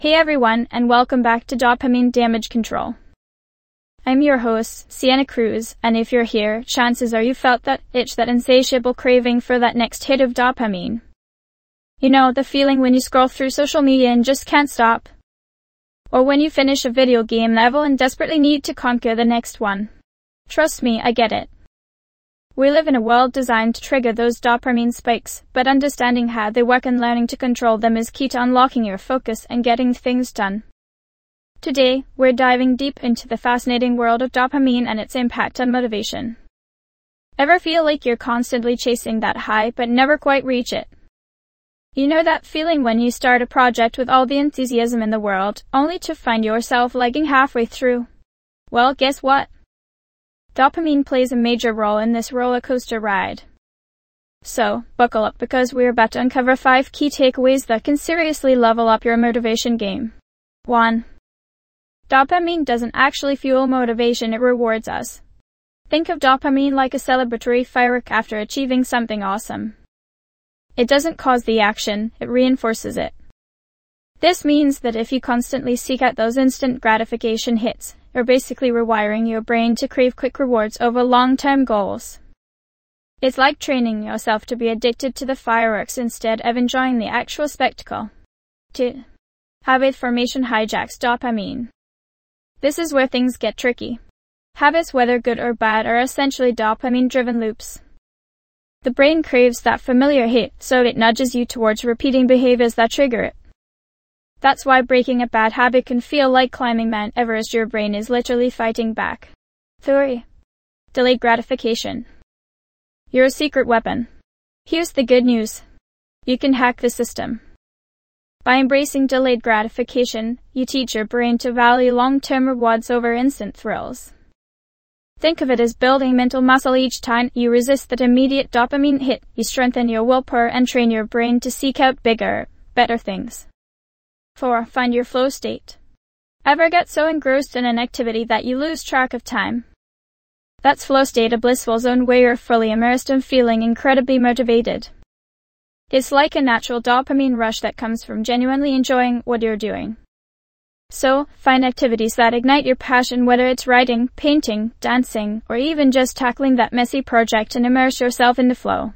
Hey everyone, and welcome back to Dopamine Damage Control. I'm your host, Sienna Cruz, and if you're here, chances are you felt that itch, that insatiable craving for that next hit of dopamine. You know, the feeling when you scroll through social media and just can't stop. Or when you finish a video game level and desperately need to conquer the next one. Trust me, I get it. We live in a world designed to trigger those dopamine spikes, but understanding how they work and learning to control them is key to unlocking your focus and getting things done. Today, we're diving deep into the fascinating world of dopamine and its impact on motivation. Ever feel like you're constantly chasing that high but never quite reach it? You know that feeling when you start a project with all the enthusiasm in the world, only to find yourself lagging halfway through? Well, guess what? Dopamine plays a major role in this roller coaster ride. So, buckle up because we're about to uncover 5 key takeaways that can seriously level up your motivation game. 1. Dopamine doesn't actually fuel motivation, it rewards us. Think of dopamine like a celebratory firework after achieving something awesome. It doesn't cause the action, it reinforces it. This means that if you constantly seek out those instant gratification hits, you're basically rewiring your brain to crave quick rewards over long-term goals. It's like training yourself to be addicted to the fireworks instead of enjoying the actual spectacle. 2. Habit formation hijacks dopamine. This is where things get tricky. Habits, whether good or bad, are essentially dopamine-driven loops. The brain craves that familiar hit, so it nudges you towards repeating behaviors that trigger it. That's why breaking a bad habit can feel like climbing Mount Everest. Your brain is literally fighting back. 3. Delayed gratification. You're a secret weapon. Here's the good news. You can hack the system. By embracing delayed gratification, you teach your brain to value long-term rewards over instant thrills. Think of it as building mental muscle. Each time you resist that immediate dopamine hit, you strengthen your willpower and train your brain to seek out bigger, better things. 4. Find your flow state. Ever get so engrossed in an activity that you lose track of time? That's flow state, a blissful zone where you're fully immersed and feeling incredibly motivated. It's like a natural dopamine rush that comes from genuinely enjoying what you're doing. So, find activities that ignite your passion, whether it's writing, painting, dancing, or even just tackling that messy project, and immerse yourself in the flow.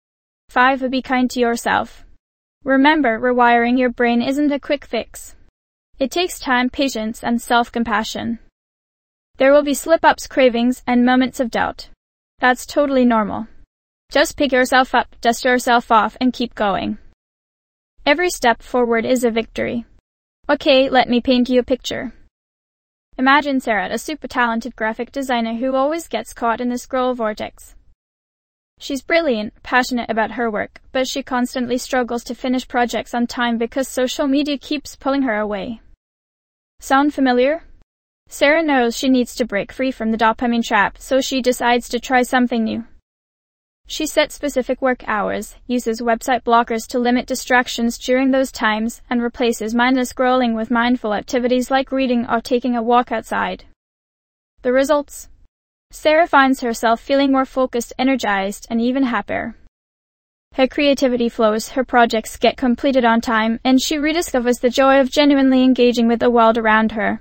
5. Be kind to yourself. Remember, rewiring your brain isn't a quick fix. It takes time, patience, and self-compassion. There will be slip-ups, cravings, and moments of doubt. That's totally normal. Just pick yourself up, dust yourself off, and keep going. Every step forward is a victory. Okay, let me paint you a picture. Imagine Sarah, a super talented graphic designer who always gets caught in the scroll vortex. She's brilliant, passionate about her work, but she constantly struggles to finish projects on time because social media keeps pulling her away. Sound familiar? Sarah knows she needs to break free from the dopamine trap, so she decides to try something new. She sets specific work hours, uses website blockers to limit distractions during those times, and replaces mindless scrolling with mindful activities like reading or taking a walk outside. The results? Sarah finds herself feeling more focused, energized, and even happier. Her creativity flows, her projects get completed on time, and she rediscovers the joy of genuinely engaging with the world around her.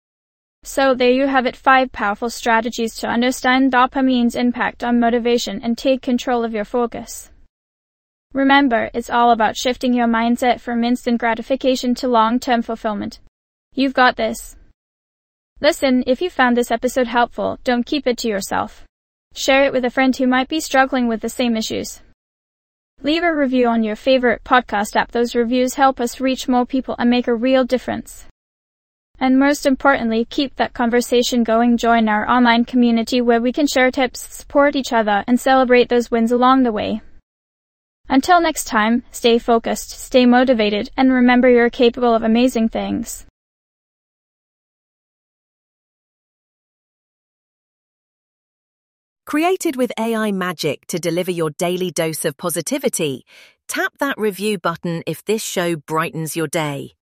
So there you have it, 5 powerful strategies to understand dopamine's impact on motivation and take control of your focus. Remember, it's all about shifting your mindset from instant gratification to long-term fulfillment. You've got this. Listen, if you found this episode helpful, don't keep it to yourself. Share it with a friend who might be struggling with the same issues. Leave a review on your favorite podcast app. Those reviews help us reach more people and make a real difference. And most importantly, keep that conversation going. Join our online community where we can share tips, support each other, and celebrate those wins along the way. Until next time, stay focused, stay motivated, and remember you're capable of amazing things. Created with AI magic to deliver your daily dose of positivity, tap that review button if this show brightens your day.